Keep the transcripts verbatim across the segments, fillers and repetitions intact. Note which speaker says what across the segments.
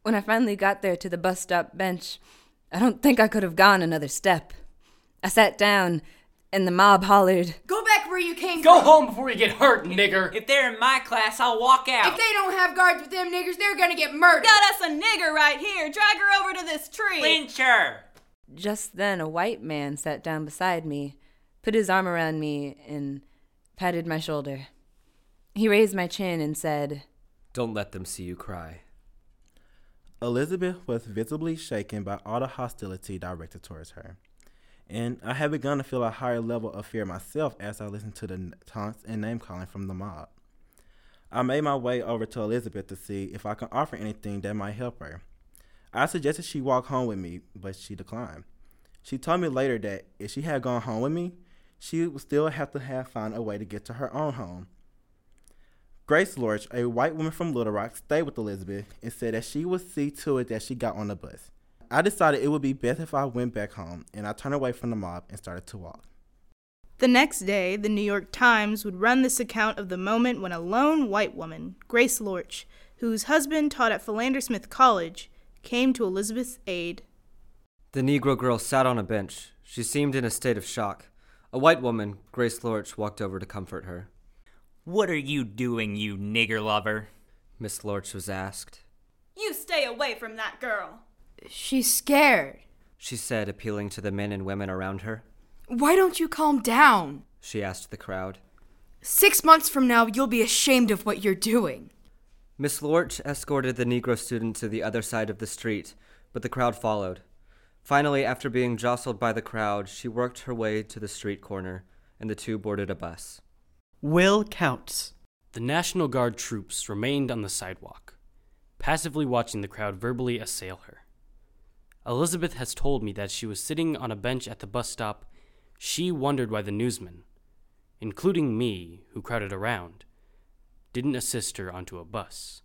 Speaker 1: When I finally got there to the bus stop bench, I don't think I could have gone another step. I sat down, and the mob hollered,
Speaker 2: "Go back where you came
Speaker 3: Go
Speaker 2: from!
Speaker 3: Go home before you get hurt, nigger!"
Speaker 4: If they're in my class, I'll walk out.
Speaker 2: If they don't have guards with them niggers, they're gonna get murdered!
Speaker 5: Got us a nigger right here! Drag her over to this tree!
Speaker 4: Lynch her!
Speaker 1: Just then a white man sat down beside me, put his arm around me, and patted my shoulder. He raised my chin and said,
Speaker 6: "Don't let them see you cry."
Speaker 7: Elizabeth was visibly shaken by all the hostility directed towards her, and I had begun to feel a higher level of fear myself as I listened to the taunts and name-calling from the mob. I made my way over to Elizabeth to see if I could offer anything that might help her. I suggested she walk home with me, but she declined. She told me later that if she had gone home with me, she would still have to have found a way to get to her own home. Grace Lorch, a white woman from Little Rock, stayed with Elizabeth and said that she would see to it that she got on the bus. I decided it would be best if I went back home, and I turned away from the mob and started to walk.
Speaker 8: The next day, the New York Times would run this account of the moment when a lone white woman, Grace Lorch, whose husband taught at Philander Smith College, came to Elizabeth's aid.
Speaker 6: The Negro girl sat on a bench. She seemed in a state of shock. A white woman, Grace Lorch, walked over to comfort her.
Speaker 4: "What are you doing, you nigger lover?"
Speaker 6: Miss Lorch was asked.
Speaker 5: You stay away from that girl.
Speaker 2: She's scared,
Speaker 6: she said, appealing to the men and women around her.
Speaker 2: "Why don't you calm down?
Speaker 6: She asked the crowd.
Speaker 2: Six months from now, you'll be ashamed of what you're doing."
Speaker 6: Miss Lorch escorted the Negro student to the other side of the street, but the crowd followed. Finally, after being jostled by the crowd, she worked her way to the street corner, and the two boarded a bus.
Speaker 9: Will counts.
Speaker 3: The National Guard troops remained on the sidewalk, passively watching the crowd verbally assail her. Elizabeth has told me that she was sitting on a bench at the bus stop. She wondered why the newsmen, including me, who crowded around, didn't assist her onto a bus.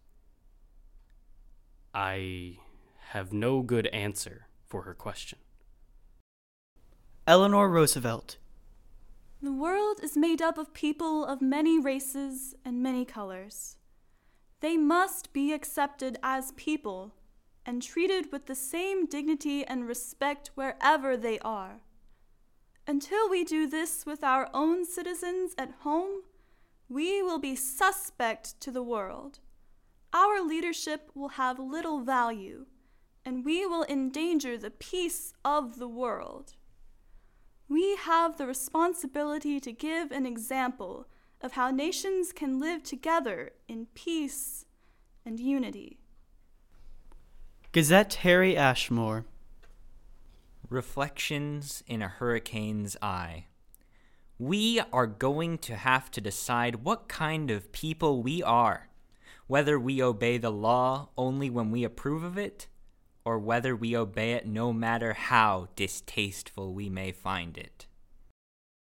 Speaker 3: I have no good answer for her question.
Speaker 9: Eleanor Roosevelt.
Speaker 5: The world is made up of people of many races and many colors. They must be accepted as people and treated with the same dignity and respect wherever they are. Until we do this with our own citizens at home, we will be suspect to the world. Our leadership will have little value, and we will endanger the peace of the world. We have the responsibility to give an example of how nations can live together in peace and unity.
Speaker 9: Gazette Harry Ashmore.
Speaker 4: Reflections in a Hurricane's Eye. We are going to have to decide what kind of people we are, whether we obey the law only when we approve of it, or whether we obey it no matter how distasteful we may find it.